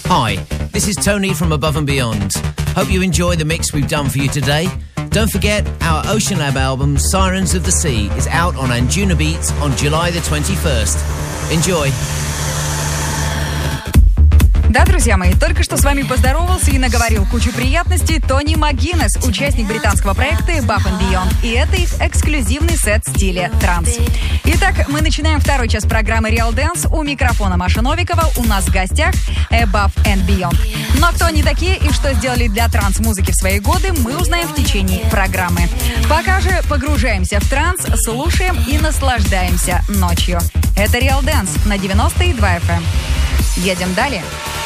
Hi, this is Tony from Above and Beyond. Hope you enjoy the mix we've done for you today. Don't forget, our Ocean Lab album, Sirens of the Sea, is out on Anjuna Beats on July the 21st. Enjoy! Да, друзья мои, только что с вами поздоровался и наговорил кучу приятностей Тони МакГиннес, участник британского проекта Above and Beyond. И это их эксклюзивный сет в стиле транс. Итак, мы начинаем второй час программы Real Dance. У микрофона Маша Новикова. У нас в гостях Above and Beyond. Но кто они такие и что сделали для транс-музыки в свои годы, мы узнаем в течение программы. Пока же погружаемся в транс, слушаем и наслаждаемся ночью. Это Real Dance на 90,2 FM. Едем далее.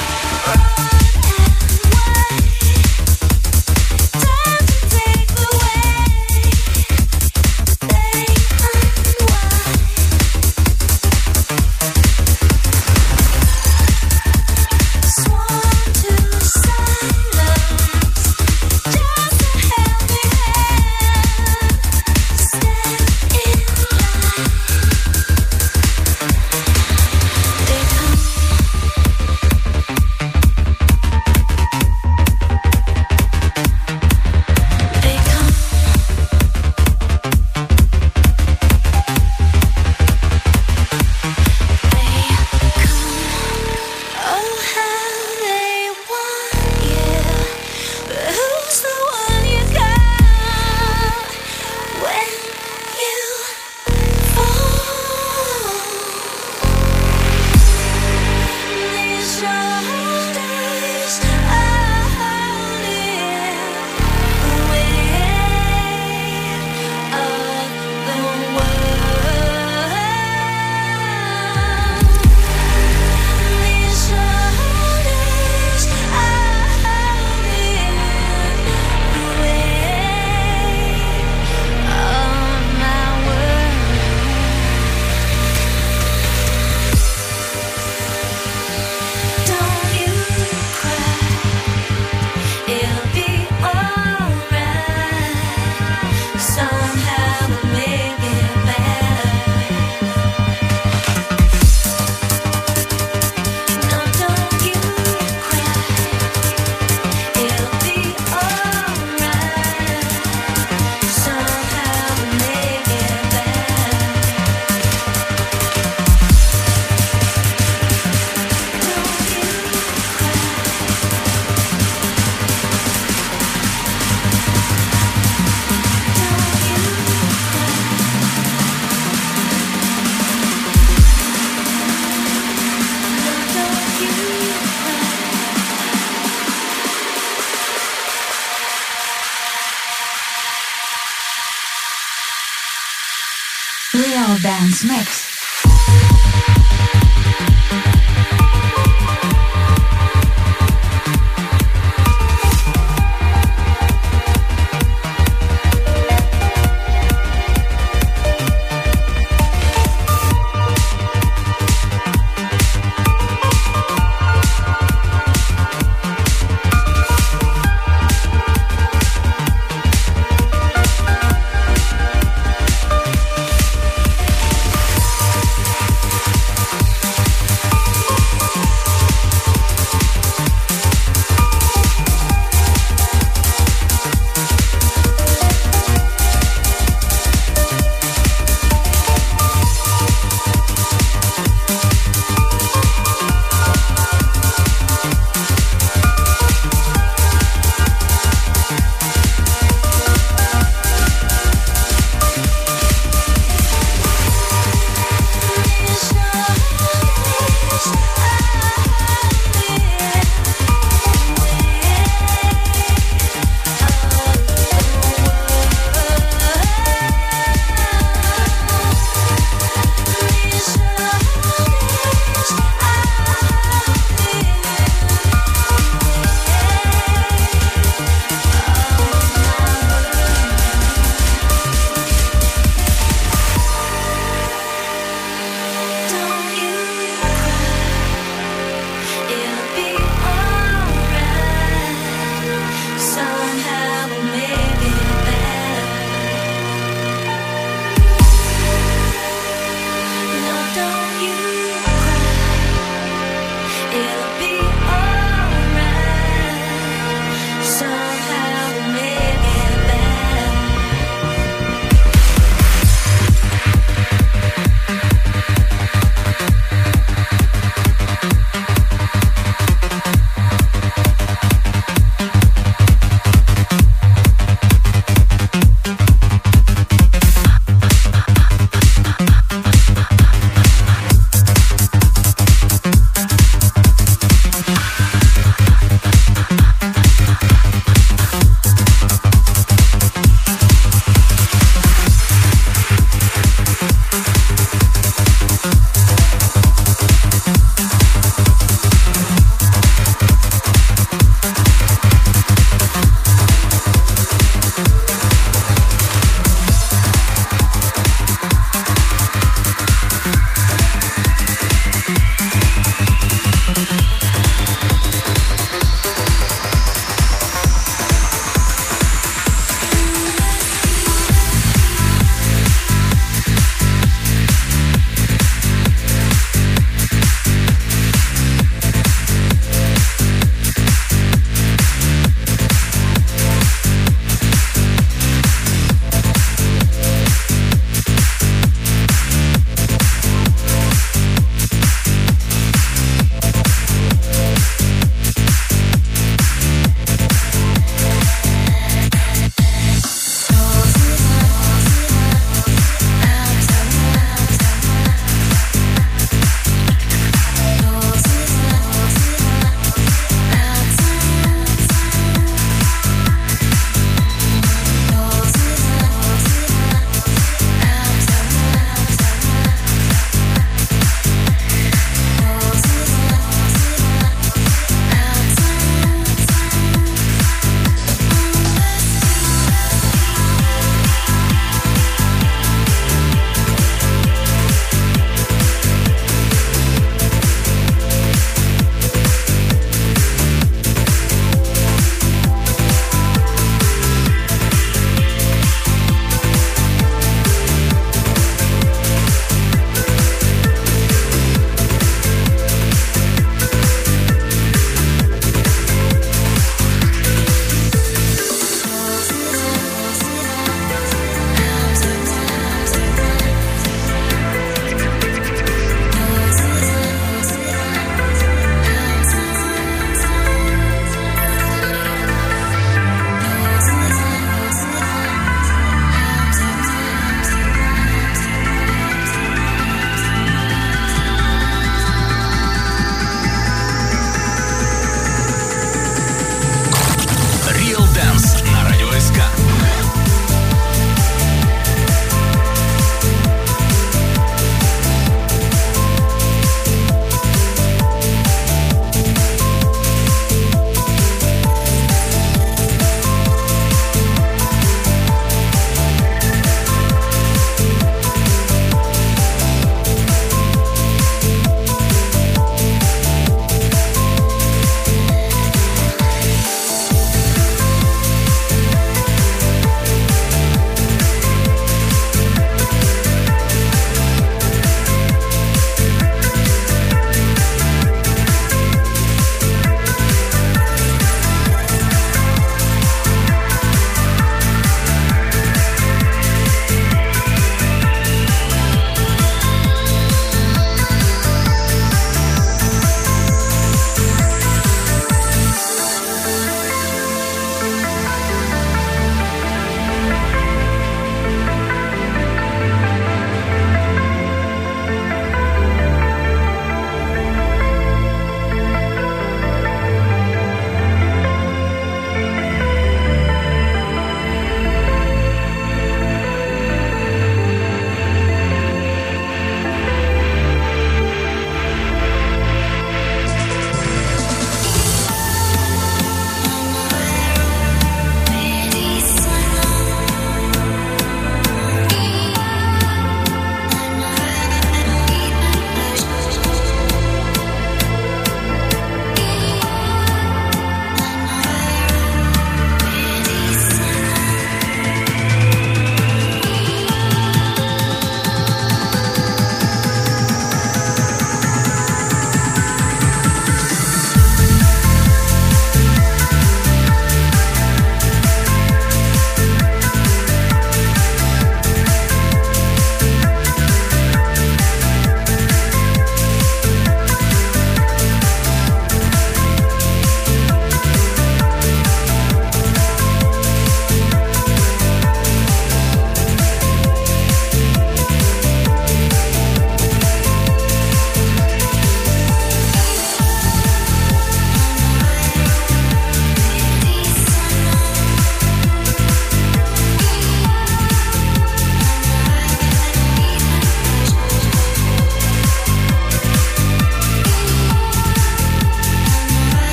Real Dance Mix.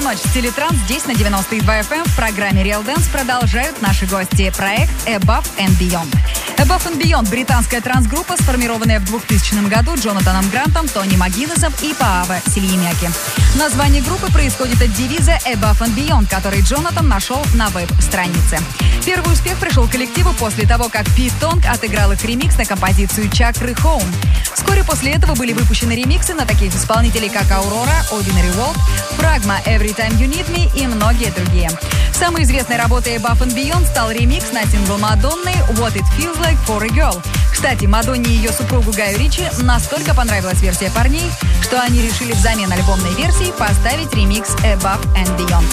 ночь в стиле транс здесь на 92 FM в программе Real Dance продолжают наши гости. Проект Above and Beyond. Above and Beyond — британская транс-группа, сформированная в 2000 году Джонатаном Грантом, Тони Магинесом и Пааве Сильемяки. Название группы происходит от девиза Above and Beyond, который Джонатан нашел на веб-странице. Первый успех пришел коллективу после того, как Пит Тонг отыграл их ремикс на композицию Чакры Home. Вскоре после этого были выпущены ремиксы на таких исполнителей, как Aurora, Ordinary World, Pragma, Every Time You Need Me и многие другие. Самой известной работой Above and Beyond стал ремикс на сингл Мадонны What It Feels Like for a Girl. Кстати, Мадонне и ее супругу Гаю Ричи настолько понравилась версия парней, что они решили взамен альбомной версии поставить ремикс Above and Beyond.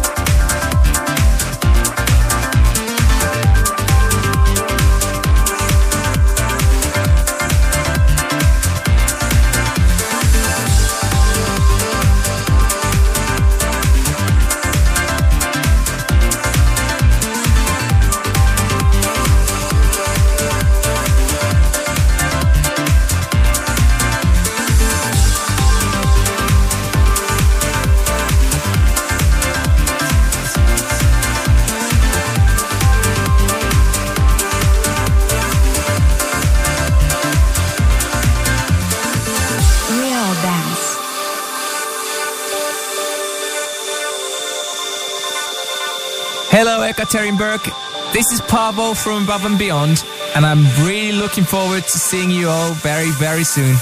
Hello, Ekaterinburg. This is Paavo from Above and Beyond, and I'm really looking forward to seeing you all very, very soon.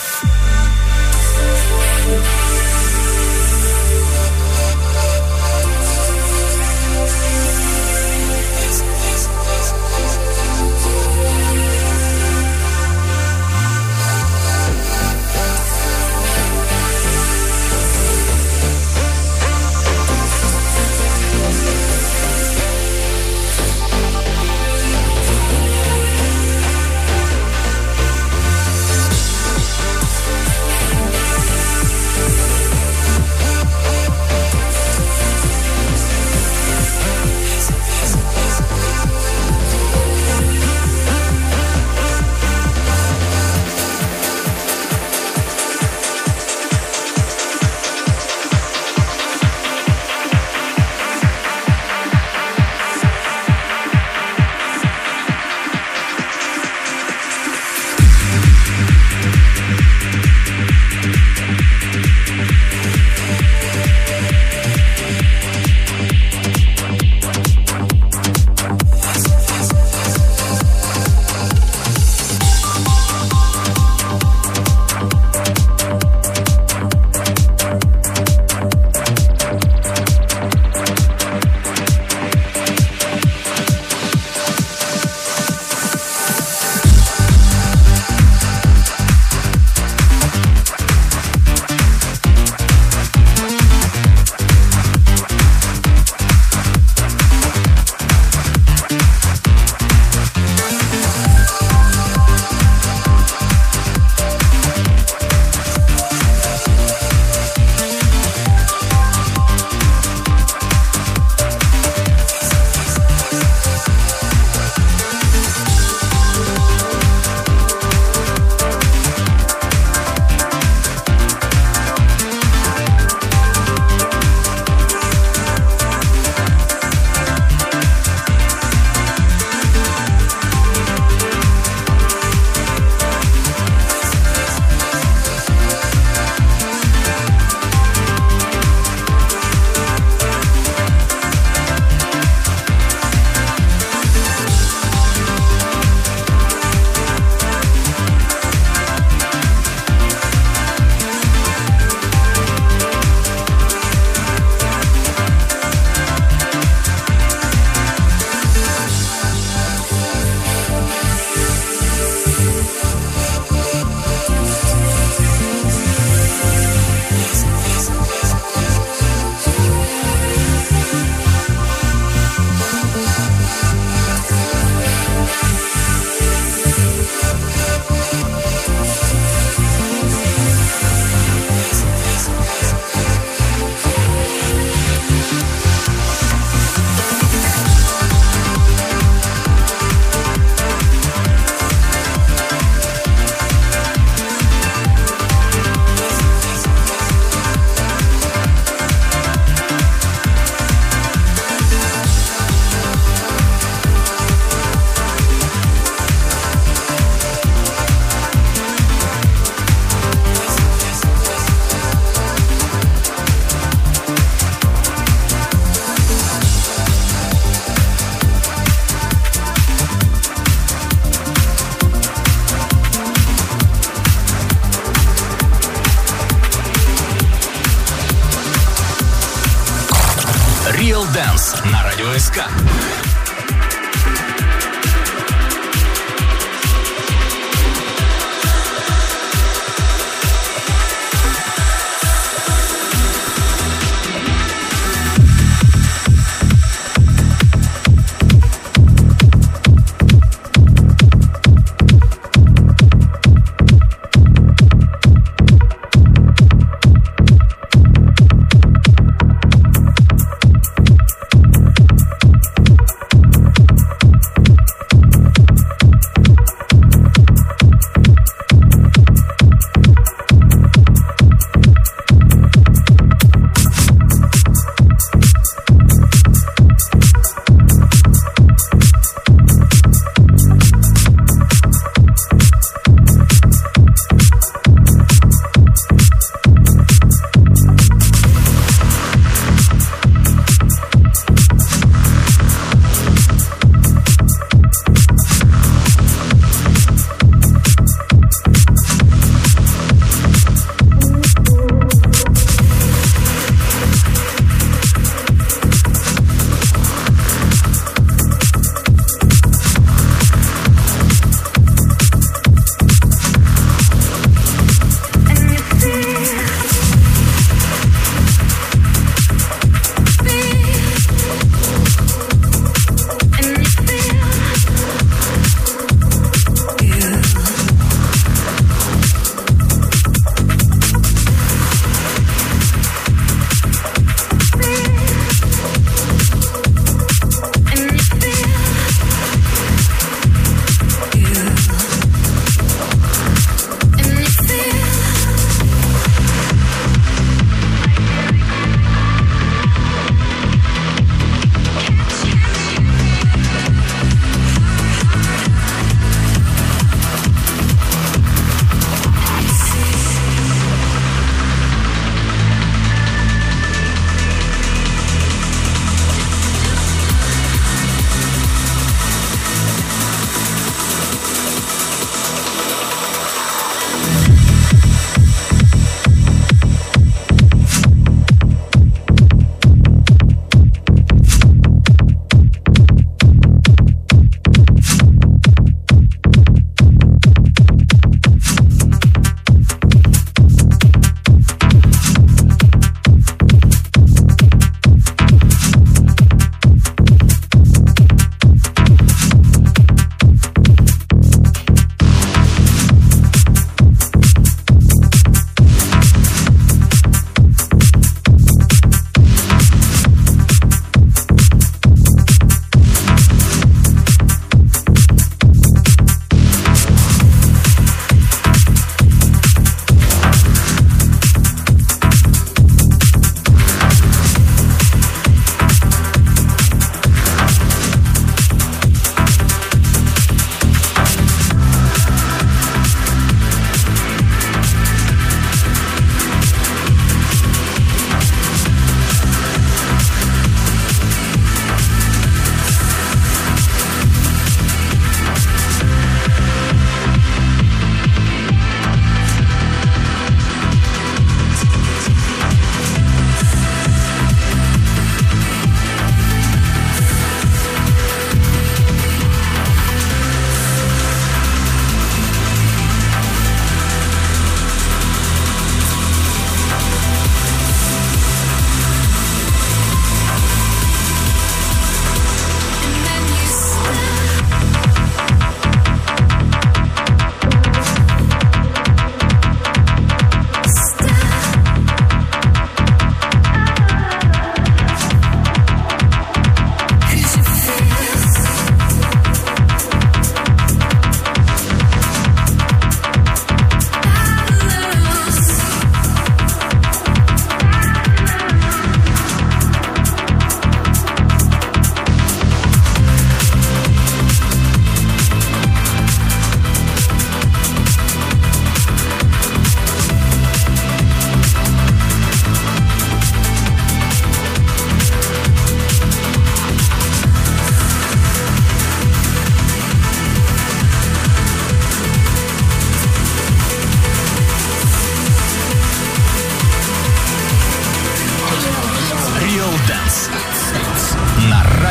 Dance на Радио СК.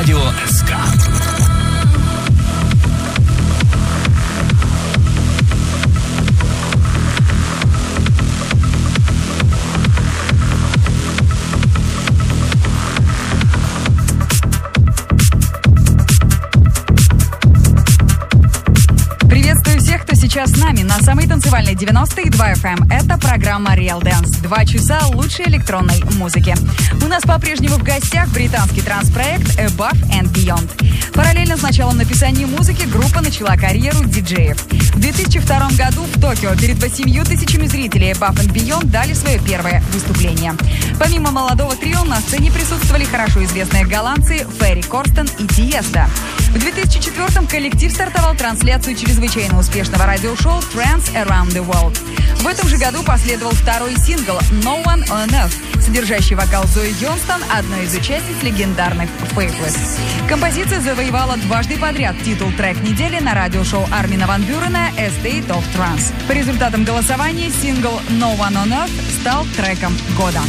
Радио СК. Сейчас с нами на самой танцевальной 90,2 FM. Это программа Real Dance. 2 часа лучшей электронной музыки. У нас по-прежнему в гостях британский транс-проект Above and Beyond. Параллельно с началом написания музыки группа начала карьеру диджеев. В 2002 году в Токио перед 8 тысячами зрителей Above and Beyond дали свое первое выступление. Помимо молодого трио на сцене присутствовали хорошо известные голландцы Ферри Корстен и Тиеста. В 2004-м коллектив стартовал трансляцию чрезвычайно успешного радиошоу Trance Around the World. В этом же году последовал второй сингл No One on Earth, содержащий вокал Зои Йонстон, одной из участниц легендарных Faithless. Композиция завоевала дважды подряд титул трек недели на радиошоу Армина ван Бюрена A State of Trance. По результатам голосования сингл No One on Earth стал треком года.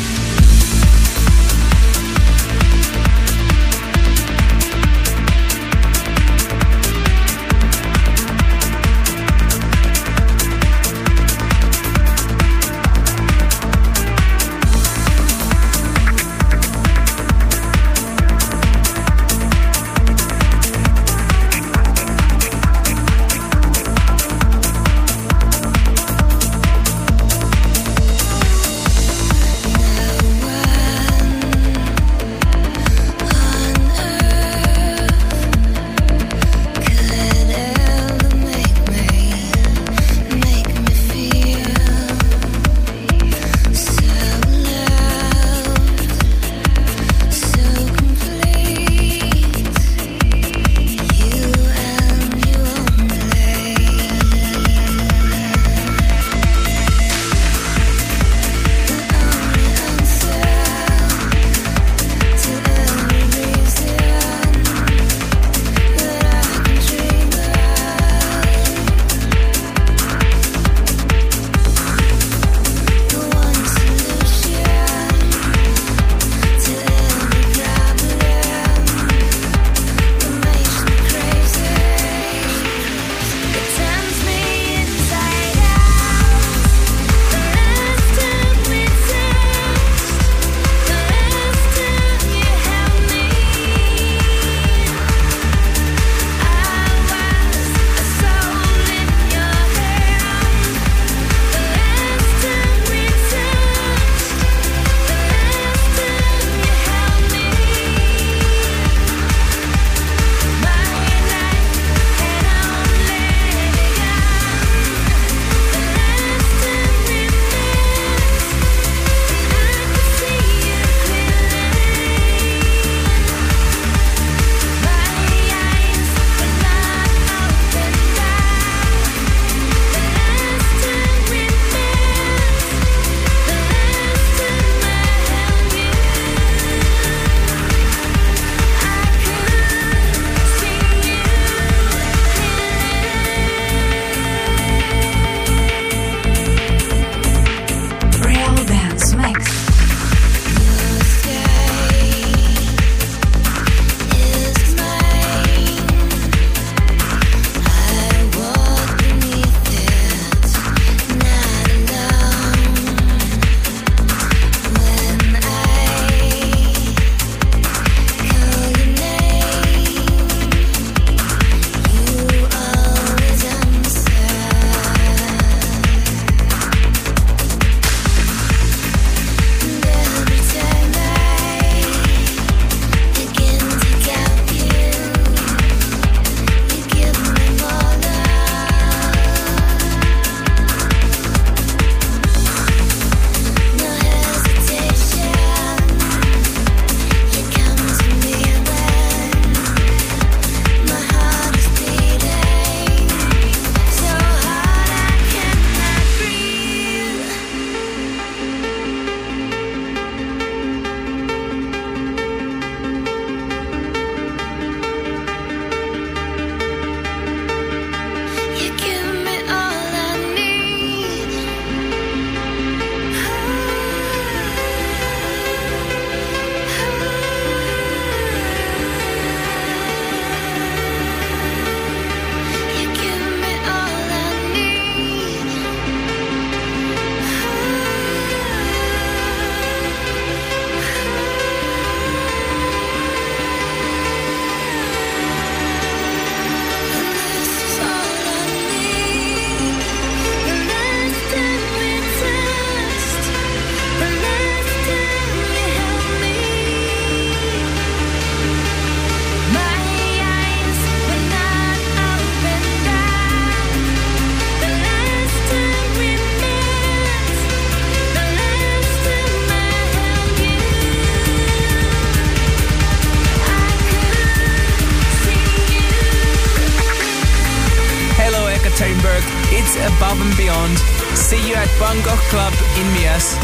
It's Above and Beyond. See you at Bangkok Club in Mias.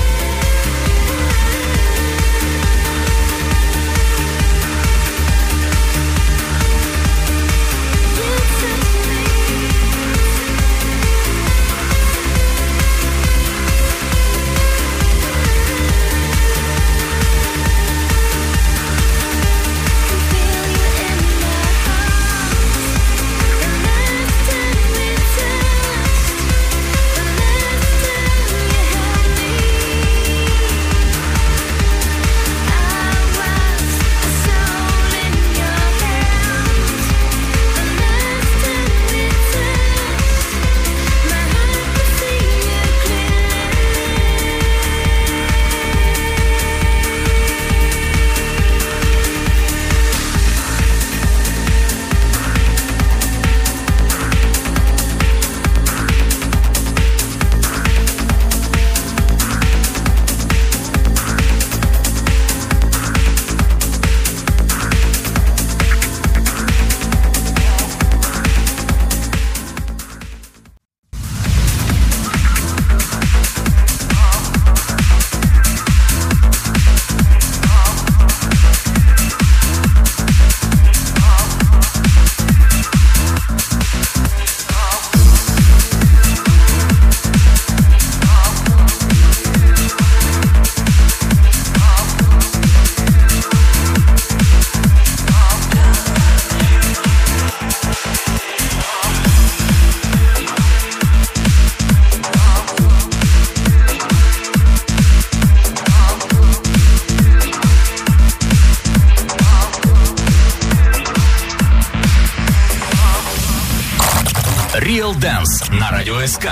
Real Dance на Радио СК.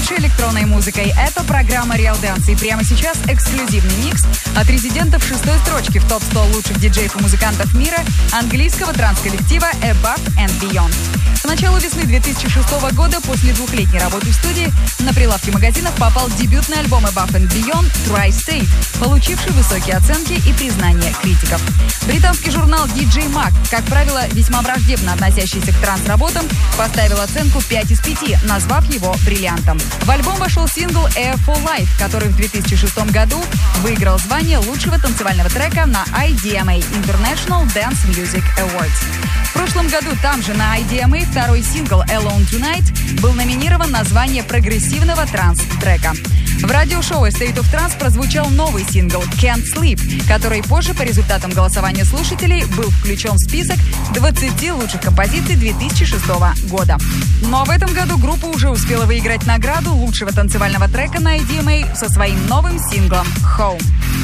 лучшей электронной музыкой. Это программа Real Dance. И прямо сейчас эксклюзивный микс от резидентов 6-й строчки в топ-100 лучших диджеев и музыкантов мира английского транс-коллектива Above and Beyond. К началу весны 2006 года, после двухлетней работы в студии, на прилавки магазинов попал дебютный альбом Above and Beyond Tri-State, получивший высокие оценки и признание критиков. Британский журнал DJ Mag, как правило, весьма враждебно относящийся к транс-работам, поставил оценку 5 из 5, назвав его бриллиантом. В альбом вошел сингл Air for Life, который в 2006 году выиграл звание лучшего танцевального трека на IDMA International Dance Music Awards. В прошлом году там же на IDMA второй сингл Alone Tonight был номинирован на звание прогрессивного транс-трека. В радиошоу State of Trance прозвучал новый сингл Can't Sleep, который позже по результатам голосования слушателей был включен в список 20 лучших композиций 2006 года. Но в этом году группа уже успела выиграть награду лучшего танцевального трека на IDMA со своим новым синглом Home.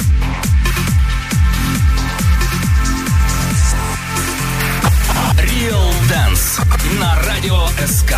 Real Dance на радио СК.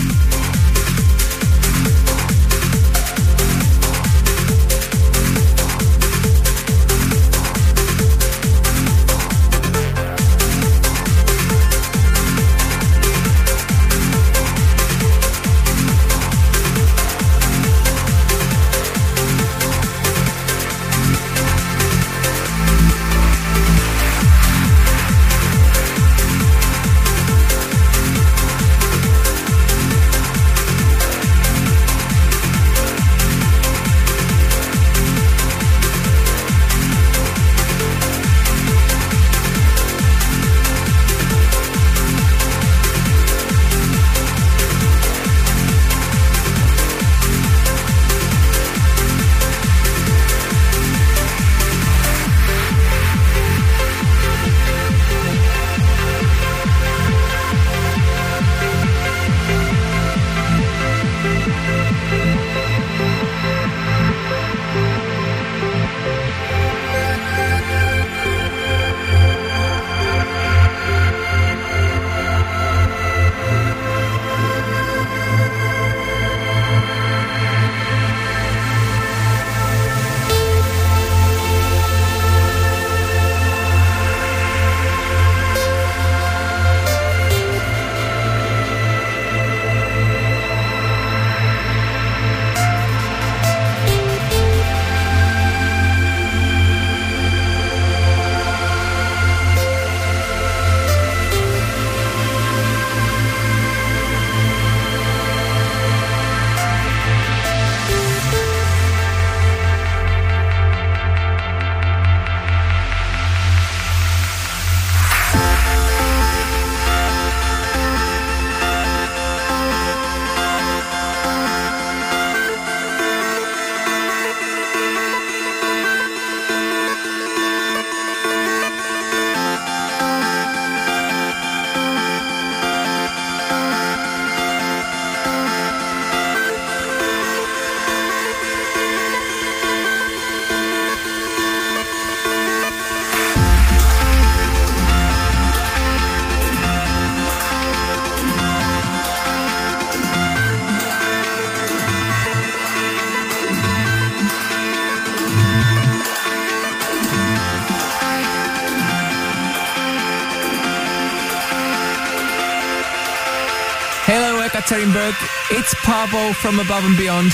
Ekaterinburg, it's Pavo from Above and Beyond.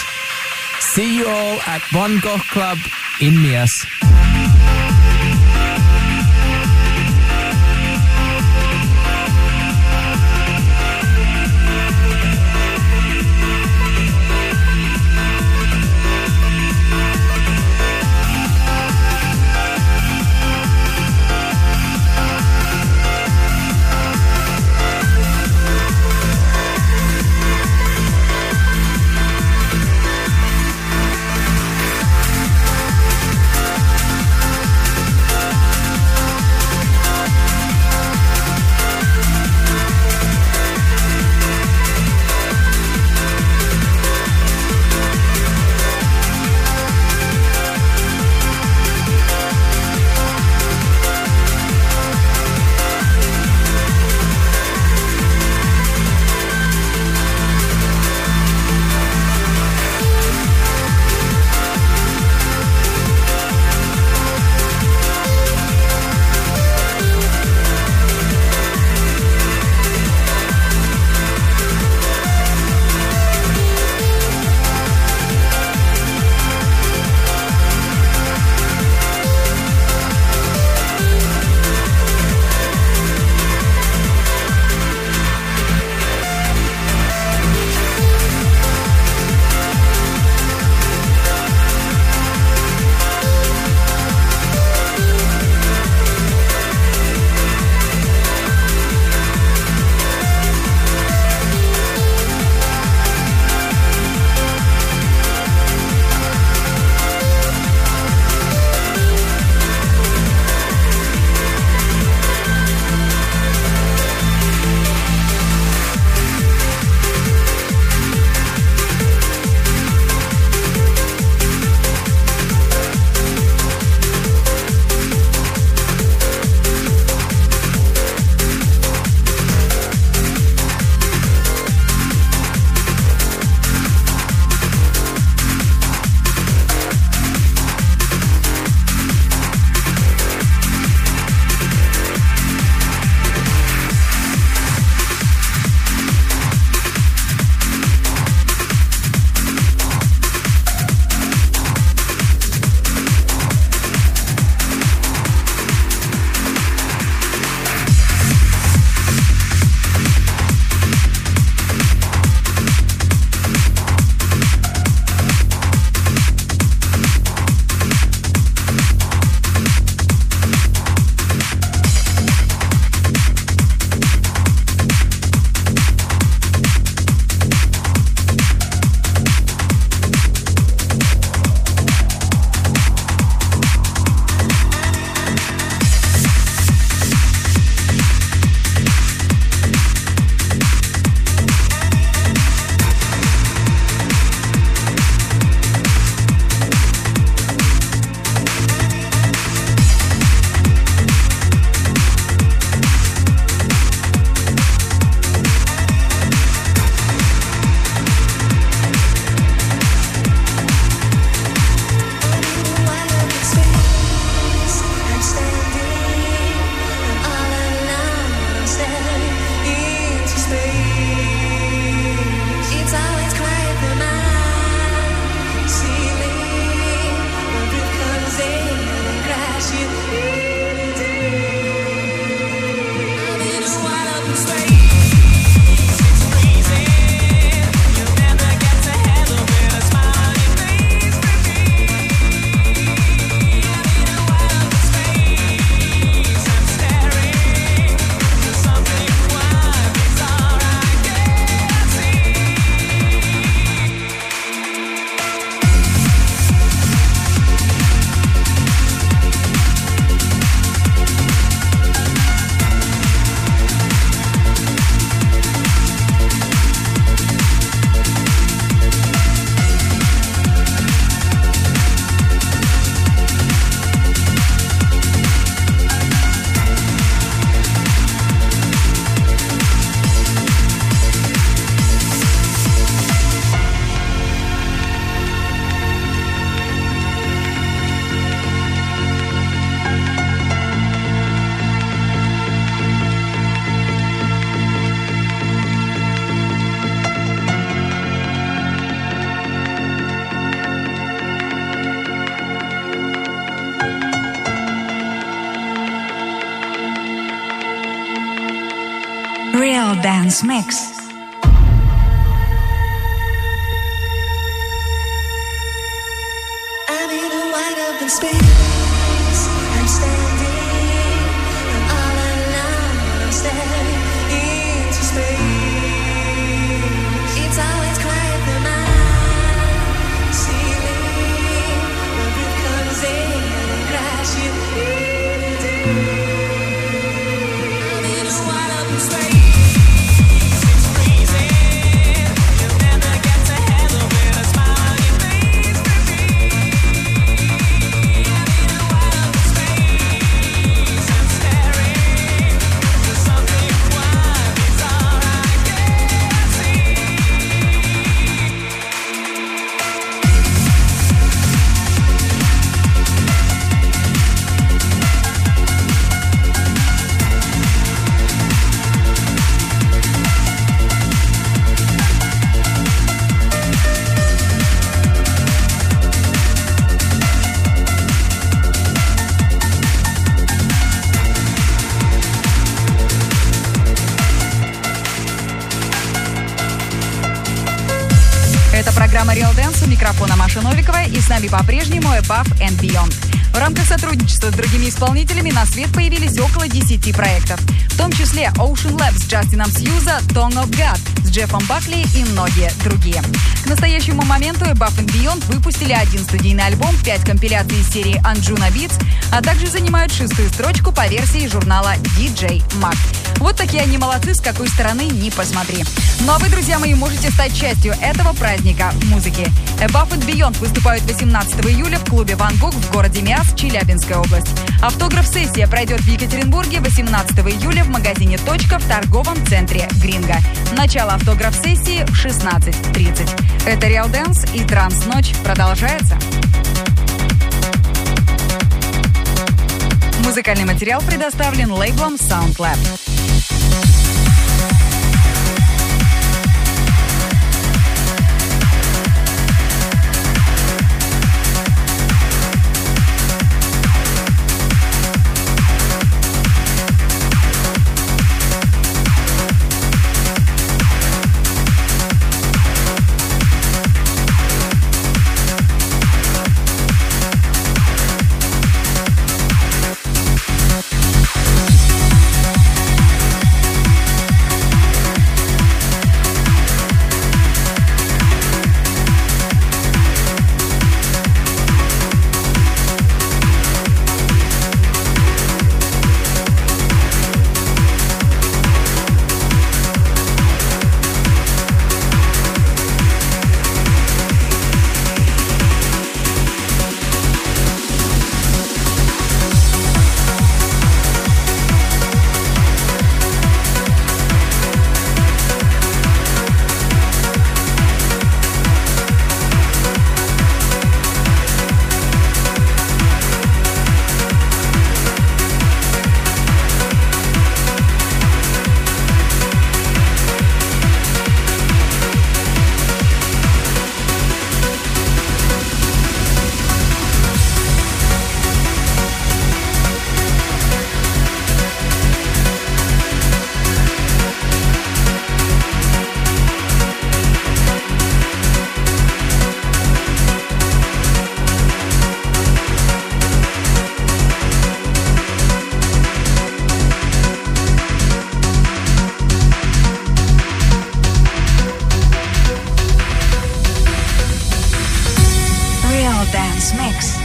See you all at One Goth Club in Mias. Dance Mix. I'm in a wide open space. I'm standing, and all alone I'm staring into space. It's always quiet when I'm ceiling. My breath comes in and crashing into. I'm in a wide open space. It's freezing. You'll never get to handle with a smile on your face for me. I'm in a wide open space. I'm staring into something wide. It's all I can see. Это программа Real Dance, у микрофона Маша Новикова, и с нами по-прежнему Above and Beyond. В рамках сотрудничества с другими исполнителями на свет появились около 10 проектов, в том числе Ocean Lab с Джастином Сьюза, Tongue of God с Джеффом Бакли и многие другие. К настоящему моменту Above and Beyond выпустили 1 студийный альбом, 5 компиляций из серии Anjuna Beats, а также занимают 6-ю строчку по версии журнала DJ Mag. Вот такие они молодцы, с какой стороны ни посмотри. Ну а вы, друзья мои, можете стать частью этого праздника музыки. Above and Beyond выступают 18 июля в клубе «Ван Гог» в городе Миасс, Челябинская область. Автограф-сессия пройдет в Екатеринбурге 18 июля в магазине «Точка» в торговом центре «Гринго». Начало автограф-сессии в 16:30. Это Real Dance, и транс-ночь продолжается. Музыкальный материал предоставлен лейблом SoundLab. Dance Mix.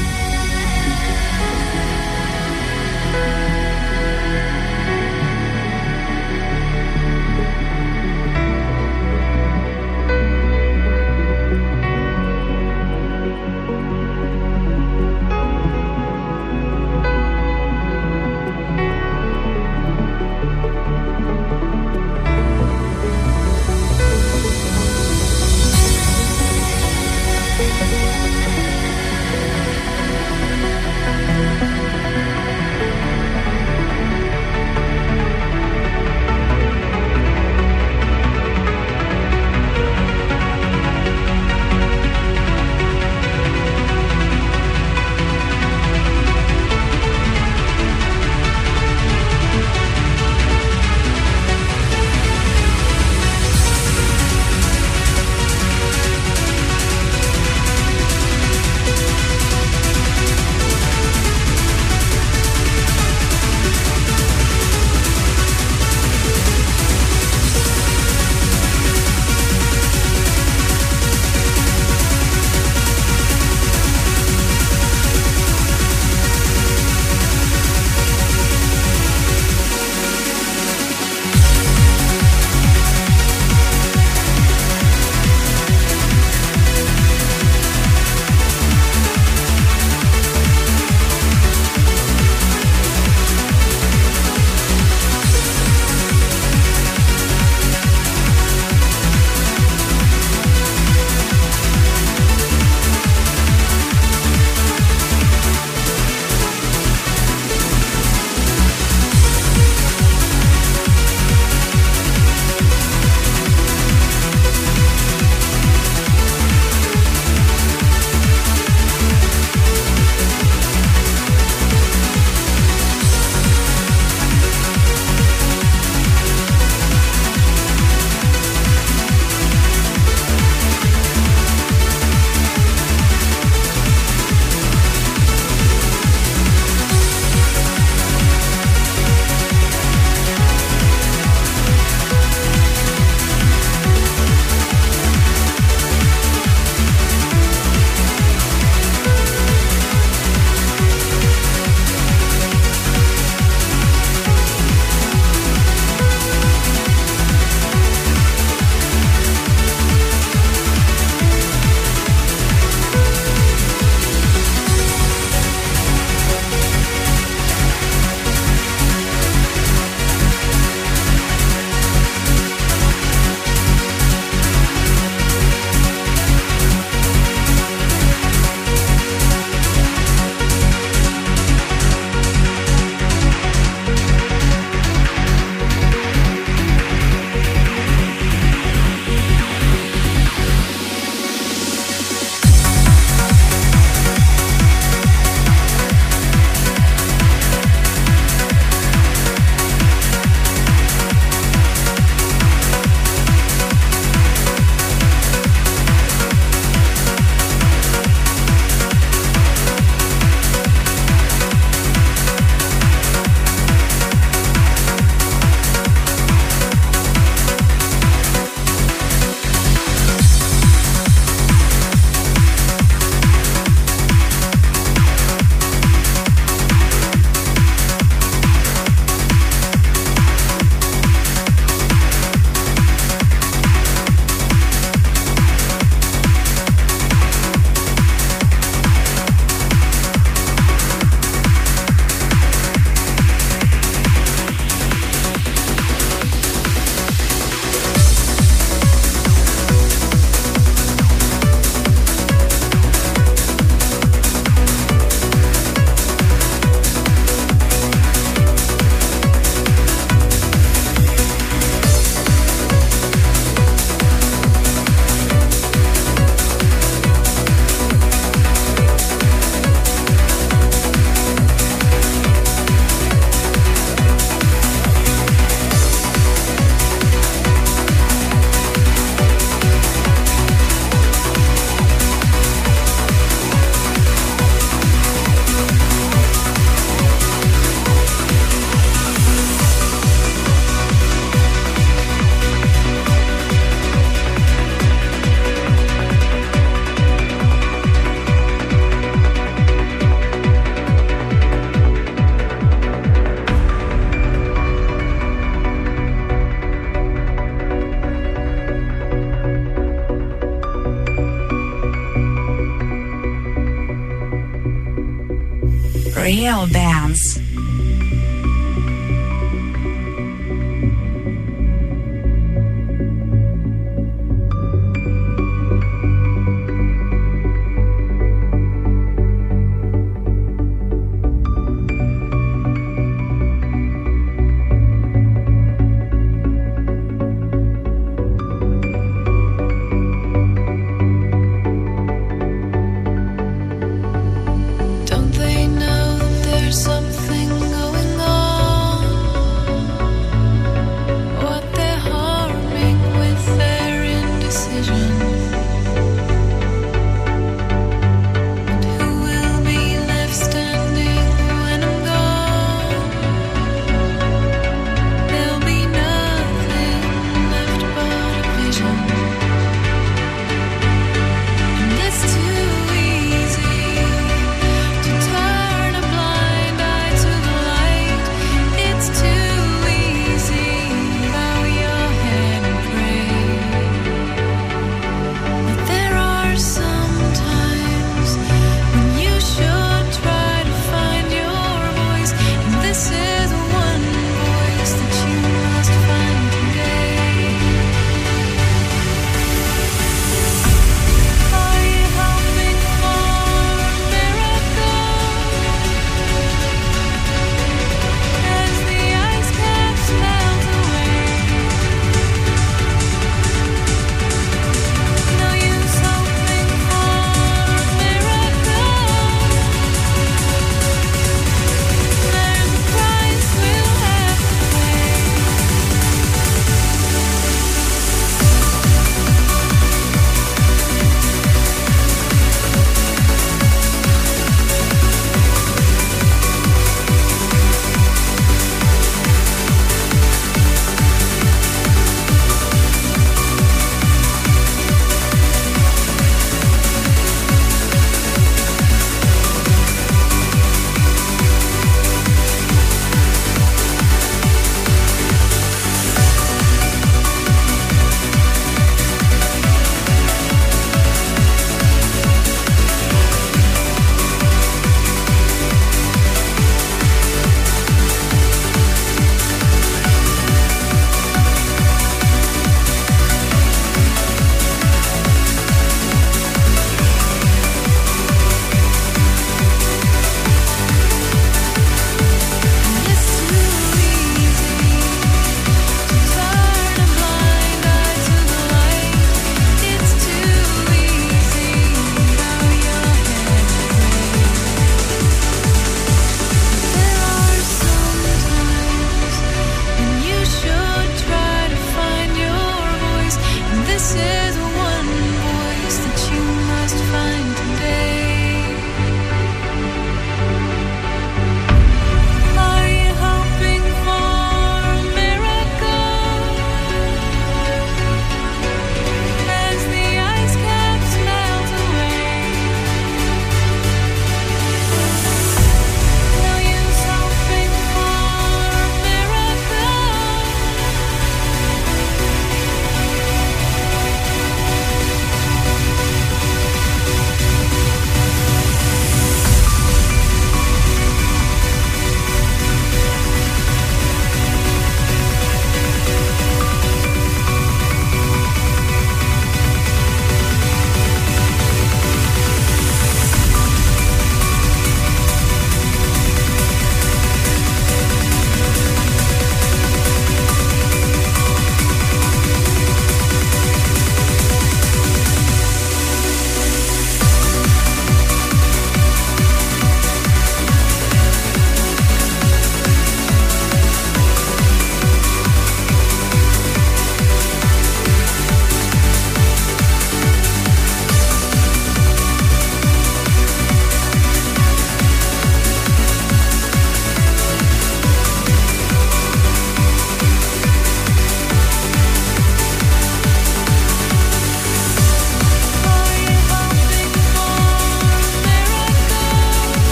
Real Dance. Don't they know that there's something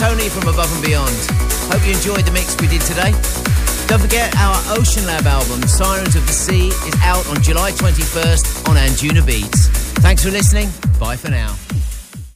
Tony from Above and Beyond. Hope you enjoyed the mix we did today. Don't forget our Ocean Lab album, Sirens of the Sea, is out on July 21st on Anjuna Beats. Thanks for listening. Bye for now.